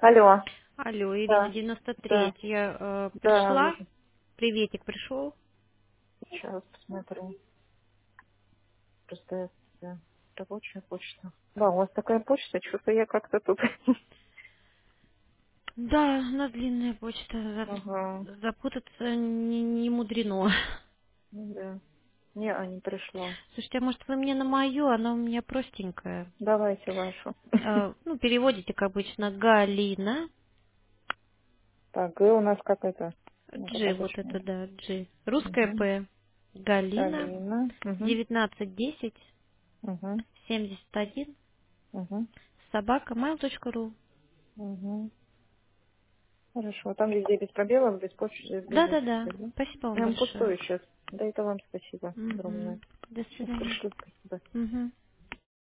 Алло. Алло, Ирина, Да, да, 93-я. да, Пришла? вижу. Приветик пришел? Сейчас посмотрю. Просто это рабочая почта. Да, у вас такая почта, что-то я как-то тут. Да, у нас длинная почта. Ага, Запутаться не мудрено. да. Не, не пришла. Слушайте, а может вы мне на мою? Она у меня простенькая. Давайте вашу. Ну, переводите, как обычно, Галина. Так, Г у нас как это? Ну, как Джи, вот обычно. это да, Джи. Русская Угу. П. Галина. Галина. Угу. 1910 Угу. 71 Угу. собака mail.ru. Угу. Хорошо. Там везде без пробелов, без почты, без Да-да-да. запятой, да? Спасибо вам Прям большое. пустую сейчас. Да это вам спасибо огромное. Мгм. До Сейчас свидания. пришлю, спасибо. Мгм.